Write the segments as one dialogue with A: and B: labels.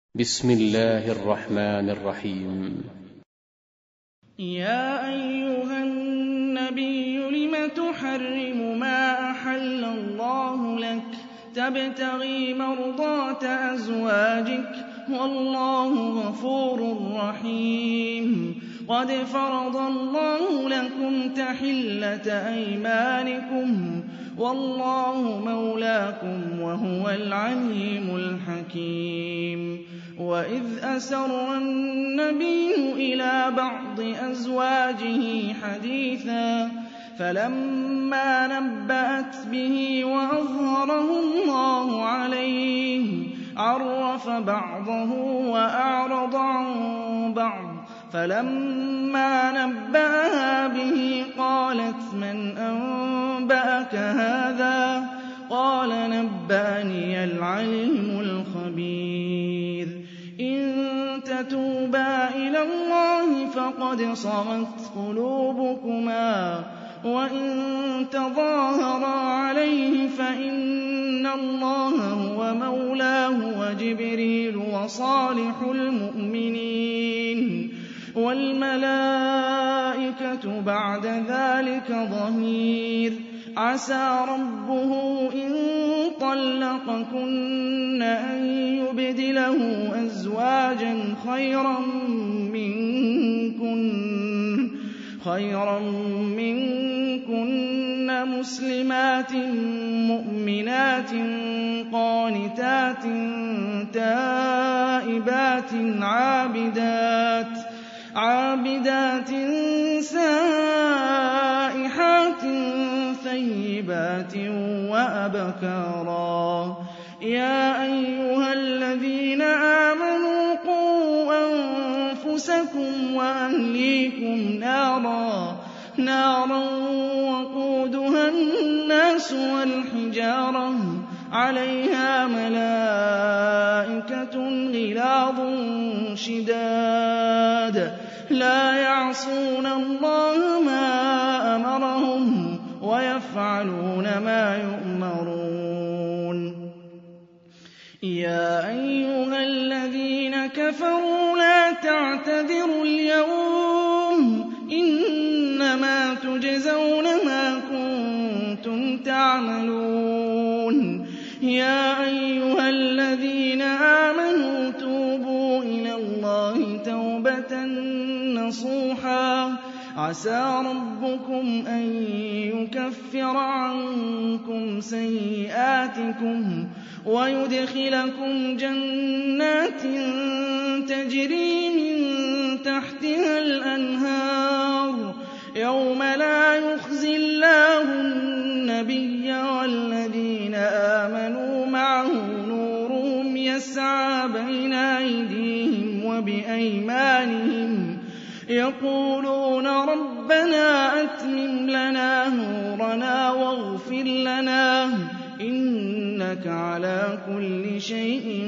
A: بسم الله الرحمن الرحيم.
B: يا أيها النبي لم تحرم ما أحل الله لك تبتغي مرضات أزواجك والله غفور رحيم. قد فرض الله لكم تحلة أيمانكم والله مولاكم وهو العليم الحكيم. وإذ أسر النبي إلى بعض أزواجه حديثا فلما نبأت به وأظهره الله عليه عرف بعضه وأعرض عن بعض فلما نبأها به قالت من أنبأك هذا قال نبأني العليم الخبير. إن تتوبا إلى الله فقد صغت قلوبكما وإن تظاهرا عليه فإن الله هو مولاه وجبريل وصالح المؤمنين والملائكة بعد ذلك ظهير. عسى ربه إن طلقكن أن يبدله أزواجا خيرا منكن مسلمات مؤمنات قانتات تائبات عابدات سائحات ثيبات وأبكارا. يا أيها الذين آمنوا قوا أنفسكم وأهليكم نارا وقودها الناس والحجارة عليها ملائكة غلاظ شداد لا يعصون الله ما أمرهم ويفعلون ما يؤمرون. يا أيها الذين كفروا لا تعتذروا اليوم إنما تجزون ما كنتم تعملون. يا أيها الذين آمنوا توبوا إلى الله توبة نصوحا عسى ربكم أن يكفر عنكم سيئاتكم ويدخلكم جنات تجري من تحتها الأنهار يوم لا يخزي الله النبي والذين آمنوا معه نورهم يسعى بين أيديهم وبأيمانهم يقولون ربنا أتمم لنا نورنا واغفر لنا إنك على كل شيء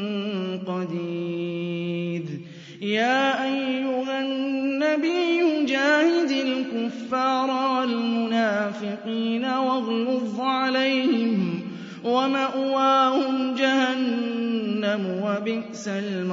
B: قدير. يا أيها النبي جاهد الكفار والمنافقين واغلظ عليهم ومأواهم جهنم وبئس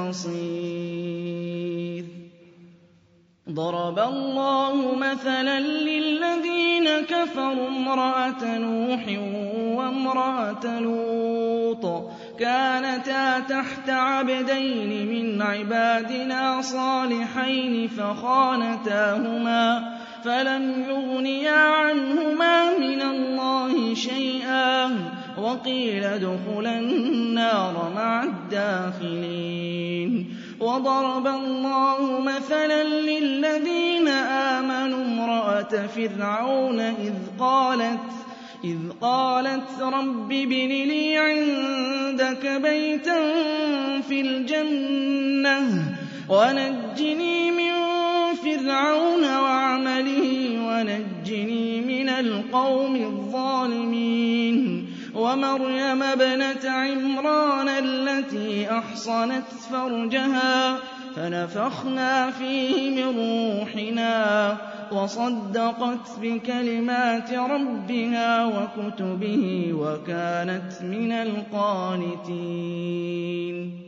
B: المصير. ضرب الله مثلا للذين كفروا امرأة نوح وامرأة لوط كانتا تحت عبدين من عبادنا صالحين فخانتاهما فلم يغنيا عنهما من الله شيئا وقيل ادخلا النار مع الداخلين. وضرب الله مثلا للذين آمنوا امرأة فرعون إذ قالت رب ابن لي عندك بيتا في الجنة ونجني من فرعون وعمله ونجني من القوم الظالمين. ومريم ابنة عمران التي أحصنت فرجها فنفخنا فيه من روحنا وصدقت بكلمات ربها وكتبه وكانت من القانتين.